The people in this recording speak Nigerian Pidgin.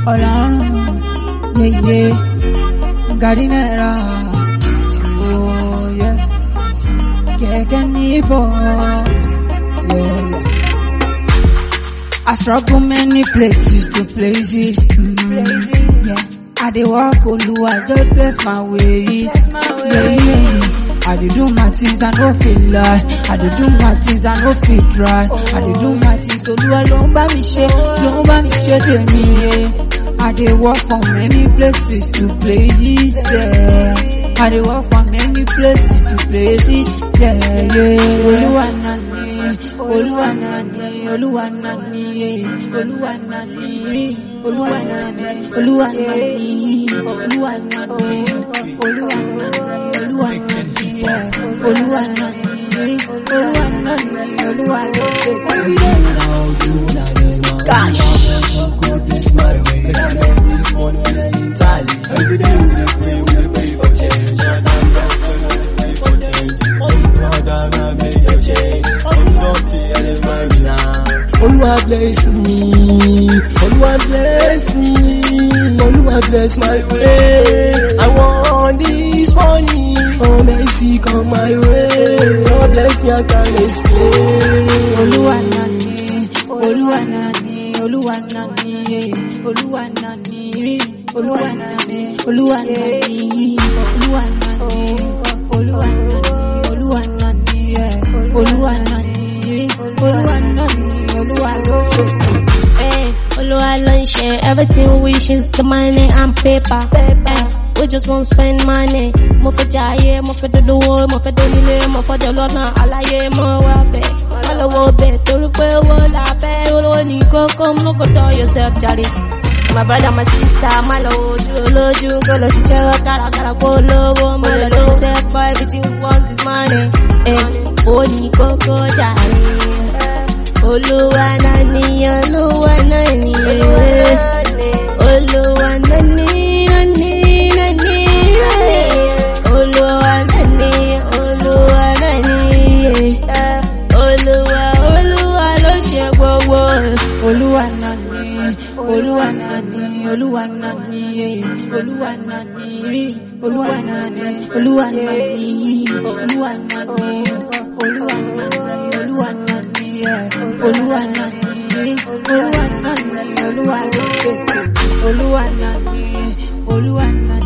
yeah, Gardinera, oh yeah, Kekenipo, yeah. I struggle many places to places, yeah. I dey walk Oluwa, just bless my way, yeah. I dey do my things, I no feel lie. I dey do my things, I no feel dry. I dey do my things, Oluwa ló ń bá mi ṣe tèmi, yeah. I dey walk from many places to places, yeah. I dey walk from many places to places, yeah, yeah. Oluwa nani, Oluwa nani, Oluwa nani, yeah. Oluwa nani, Oluwa nani, Oluwa nani, Oluwa nani, Oluwa nani, Oluwa nani, yeah. Oluwa nani, Oluwa nani, Oluwa nani. Gosh. Goodness my way. I make this one when I'm in Italy. Every day we pray for change. I thank God for the pray for change. Oh God, I make a change. I'm not here to find me now. Oluwa bless me. Oluwa bless me. Oluwa bless my way. I want this money. Oh mercy come my way. God bless me, I can't explain. Oluwa nani, Oluwa nani, Oluwa nani, Oluwa nani, Oluwa nani, Oluwa nani, Oluwa nani, Oluwa nani, Oluwa nani, Oluwa nani, Oluwa nani, Oluwa nani. Hey, Oluwa ló ń ṣe everything wishes the money and paper. We just won't spend money. Mo fẹ́ jayé, mo fẹ́ dolówó, mo fẹ́ donílé, mo fẹ́ jọlọ́nà aláyé, mo wá bẹ̀. Má lọ́wọ́ bẹ̀ torí pé owó la fẹ́, olówó ní kókó, no go dull yourself jàre. My brother, my sister, má lọ́wọ́ ojú olójú, kó lọ ṣiṣẹ́ kárakára kó lówó, má lọ ló ṣe for everything we want is money. Owó ní kókó jàre. Olúwa náà ni, Olúwa náà ni, Olúwa náà ni. Oluwa nani, Oluwa nani, Oluwa nani, Oluwa nani, Oluwa nani, Oluwa nani, Oluwa nani, Oluwa nani, Oluwa nani, Oluwa nani, Oluwa nani, Oluwa nani, Oluwa nani, Oluwa nani.